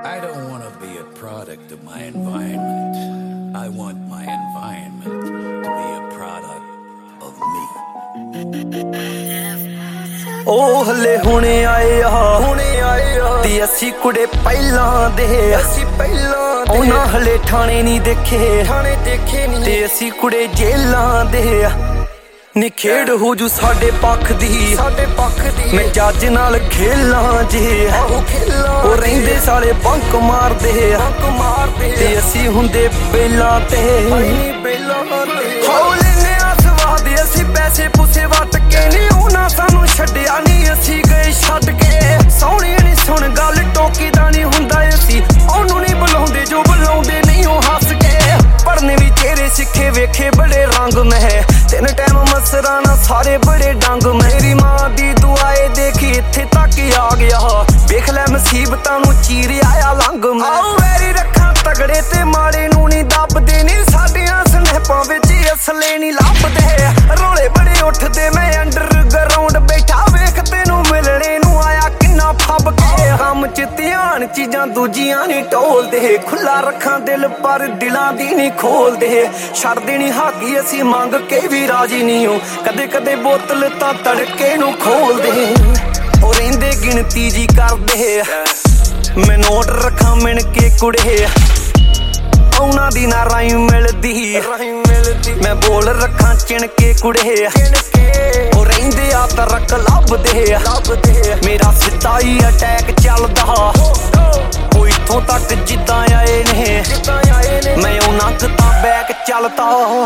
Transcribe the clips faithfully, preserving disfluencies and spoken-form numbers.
I don't want to be a product of my environment. I want my environment to be a product of me. ਉਹ ਹਲੇ ਹੁਣੇ ਆਏ ਆ ਹੁਣੇ ਆਏ ਆ ਤੇ ਅਸੀਂ ਕੁੜੇ ਪਹਿਲਾਂ ਦੇ ਅਸੀਂ ਪਹਿਲਾਂ ਦੇ ਉਹਨਾਂ ਹਲੇ ਠਾਣੇ ਨਹੀਂ ਦੇਖੇ ਠਾਣੇ ਦੇਖੇ ਨਹੀਂ ਤੇ ਅਸੀਂ ਕੁੜੇ ਜੇਲਾਂ ਦੇ ਆ ਨਿਖੇੜ ਹੋ ਜੂ ਸਾਡੇ ਪੱਖ ਦੀ ਸਾਡੇ ਪੱਖ ਦੀ ਮੈਂ ਜੱਜ ਨਾਲ ਖੇਲਾਂ ਜੇ ਆਹੋ ਖੇਲਾਂ ਉਹ ਰਹਿੰਦੇ ਸਾਲੇ ਬੰਕ ਮਾਰਦੇ ਬੰਕ ਮਾਰਦੇ ਤੇ ਅਸੀਂ ਹੁੰਦੇ ਬੇਲਾਂ ਤੇ ਨਹੀਂ ਬੇਲਾਂ ਤੇ ਹੌਲੇ ਨੇ ਆਸਵਾਦ ਅਸੀਂ ਪੈਸੇ ਪੁੱਸੇ ਵੱਟ ਕੇ ਨਹੀਂ ਉਹਨਾਂ ਸਾਨੂੰ ਛੱਡਿਆ ਨਹੀਂ ਅਸੀਂ ਗਏ ਛੱਡ ਕੇ ਸੋਹਣੀ ਨਹੀਂ ਸੁਣ ਗੱਲ ਟੋਕੀ ਦਾ ਨਹੀਂ ਹੁੰਦਾ ਅਸੀਂ ਉਹਨੂੰ ਨਹੀਂ ਬੁਲਾਉਂਦੇ ਜੋ ਬੁਲਾਉਂਦੇ ਨਹੀਂ ਉਹ ਹੱਸ ਕੇ ਪੜਨੇ ਵੀ ਚਿਹਰੇ ਸਿੱਖੇ ਵੇਖੇ ਬੜੇ ਰੰਗ ਮੈਂ ਤਿੰਨ ਟਾਈਮ ਮਸਰਾਨਾ ਸਾਰੇ ਬੜੇ ਡੰਗ ਮੇਰੀ ਮਾਂ ਦੀ ਦੁਆਏ ਦੇਖੀ ਇੱਥੇ ਤੱਕ ਆ ਗਿਆ ਵੇਖ ਲੈ ਮੁਸੀਬਤਾਂ ਨੂੰ ਚੀਰ ਆਇਆ ਲੰਘ ਮੈਂ ਆਓ ਵੈਰੀ ਰੱਖਾਂ ਤਗੜੇ ਤੇ ਮਾੜੇ ਨੂੰ ਨਹੀਂ ਦੱਬਦੇ ਨਹੀਂ ਸਾਡੀਆਂ ਸਨੈਪਾਂ ਵਿੱਚ ਅਸਲੇ ਨਹੀਂ ਲੱਭਦੇ ਰੋਲੇ ਬੜੇ ਉੱਠਦੇ ਮੈਂ ਅੰਡਰਗਰਾਉਂਡ ਬੈਠਾ ਵੇਖ ਤੈਨੂੰ ਮਿਲਣੇ ਨੂੰ ਆਇਆ ਕਿੰਨਾ ਫੱਬ ਕੇ ਕੰਮ ਚ ਧਿਆਨ ਚੀਜ਼ਾਂ ਦੂਜੀਆਂ ਨਹੀਂ ਢੋਲਦੇ ਖੁੱਲਾ ਰੱਖਾਂ ਦਿਲ ਪਰ ਦਿਲਾਂ ਦੀ ਨਹੀਂ ਖੋਲਦੇ ਛੱਡਦੇ ਨਹੀਂ ਹਾਕੀ ਅਸੀਂ ਮੰਗ ਕੇ ਵੀ ਰਾਜੀ ਨਹੀਂ ਹੋ ਕਦੇ ਕਦੇ ਬੋਤਲ ਤਾਂ ਤੜਕੇ ਨੂੰ ਖੋਲਦੇ ਉਹ ਰਹਿੰਦੇ ਗਿਣਤੀ ਜੀ ਕਰਦੇ ਮੈਂ ਨੋਟ ਰੱਖਾਂ ਮਿਣ ਕੇ ਕੁੜੇ ਉਹਨਾਂ ਦੀ ਨਾ ਰਾਈ ਮਿਲਦੀ ਮੈਂ ਬੋਲ ਰੱਖਾਂ ਚਿਣ ਕੇ ਕੁੜੇ ਉਹ ਰਹਿੰਦੇ ਆ ਤਰਕ ਲੱਭਦੇ ਮੇਰਾ ਸਿੱਧਾ ਹੀ ਅਟੈਕ ਚੱਲਦਾ ਉਹ ਇੱਥੋਂ ਤੱਕ ਜਿੱਦਾਂ ਆਏ ਨੇ ਮੈਂ ਉਹਨਾਂ ਕੁ ਤਾਂ ਬੈਕ ਚੱਲਦਾ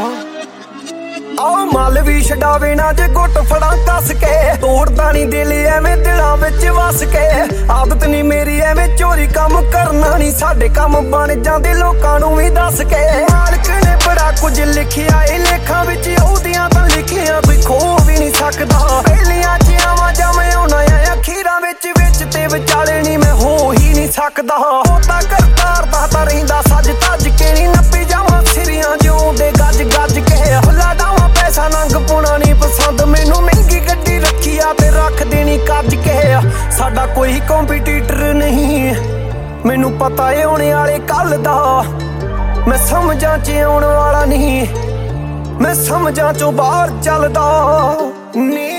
ਆਹ ਮੱਲ ਵੀ ਛਡਾਵੇ ਨਾ ਜੇ ਗੁੱਟ ਫੜਾਂ ਕੱਸ ਕੇ ਤੋੜਦਾ ਨਹੀਂ ਦਿਲ ਐਵੇਂ ਦਿਲਾਂ ਵਿੱਚ ਵਸ ਕੇ ਆਦਤ ਨਹੀਂ ਮੇਰੀ ਐਵੇਂ ਚੋਰੀ ਕੰਮ ਕਰਨਾ ਨਹੀਂ ਸਾਡੇ ਕੰਮ ਬਣ ਜਾਂਦੇ ਲੋਕਾਂ ਨੂੰ ਵੀ ਦੱਸ ਕੇ ਮਾਲਕ ਨੇ ਬੜਾ ਕੁਝ ਲਿਖਿਆ ਇਹ ਲੇਖਾਂ ਵਿੱਚ ਉਹਦੀਆਂ ਤਾਂ ਲਿਖਿਆ ਕੋਈ ਖੋ ਵੀ ਨਹੀਂ ਸਕਦਾ ਪਹਿਲੀਆਂ ਚ ਆਵਾਂ ਜਾਂ ਮੈਂ ਆਉਣਾ ਆ ਅਖੀਰਾਂ ਵਿੱਚ ਵਿੱਚ ਤੇ ਵਿਚਾਲੇ ਨਹੀਂ ਮੈਂ ਹੋ ਹੀ ਨਹੀਂ ਸਕਦਾ ਉਹ ਤਾਂ ਕਰਤਾਰ ਦਾ ਤਾਂ ਰਹਿੰਦਾ ਸੱਜ ਤੱਜ ਕੇ ਨਹੀਂ ਨੱਪੀ ਜਾਵਾਂ ਸਿਰੀਆਂ ਜਿਉਂਦੇ ਗੱਜ ਗੱਜ ਕੇ ਲਾਡਾਵਾਂ ਪੈਸਾ ਨੰਗ ਪੁਣਾ ਨਹੀਂ ਪਸੰਦ ਮੈਨੂੰ ਮਹਿੰਗੀ ਗੱਡੀ ਰੱਖੀ ਆ ਤੇ ਰੱਖ ਦੇਣੀ ਕੱਜ ਕੇ ਸਾਡਾ ਕੋਈ ਕੰਪੀਟੀਟਰ ਨਹੀਂ ਮੈਨੂੰ ਪਤਾ ਏ ਆਉਣੇ ਵਾਲੇ ਕੱਲ ਦਾ ਮੈਂ ਸਮਝਾਂ ਚ ਆਉਣ ਵਾਲਾ ਨਹੀਂ ਮੈਂ ਸਮਝਾਂ ਚੋਂ ਬਾਹਰ ਚੱਲਦਾ ਨੀ